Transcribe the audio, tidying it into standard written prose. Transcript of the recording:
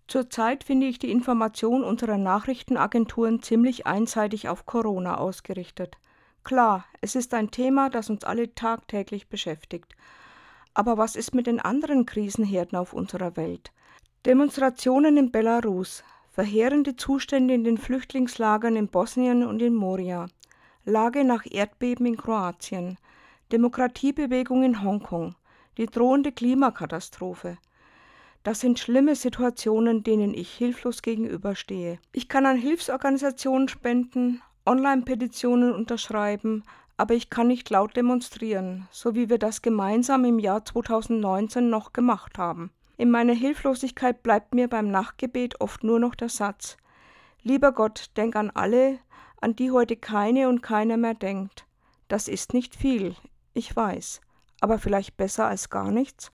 Zurzeit finde ich die Information unserer Nachrichtenagenturen ziemlich einseitig auf Corona ausgerichtet. Klar, es ist ein Thema, das uns alle tagtäglich beschäftigt. Aber was ist mit den anderen Krisenherden auf unserer Welt? Demonstrationen in Belarus, verheerende Zustände in den Flüchtlingslagern in Bosnien und in Moria, Lage nach Erdbeben in Kroatien, Demokratiebewegung in Hongkong, die drohende Klimakatastrophe. Das sind schlimme Situationen, denen ich hilflos gegenüberstehe. Ich kann an Hilfsorganisationen spenden, Online-Petitionen unterschreiben, aber ich kann nicht laut demonstrieren, so wie wir das gemeinsam im Jahr 2019 noch gemacht haben. In meiner Hilflosigkeit bleibt mir beim Nachtgebet oft nur noch der Satz: Lieber Gott, denk an alle, an die heute keine und keiner mehr denkt. Das ist nicht viel, ich weiß, aber vielleicht besser als gar nichts?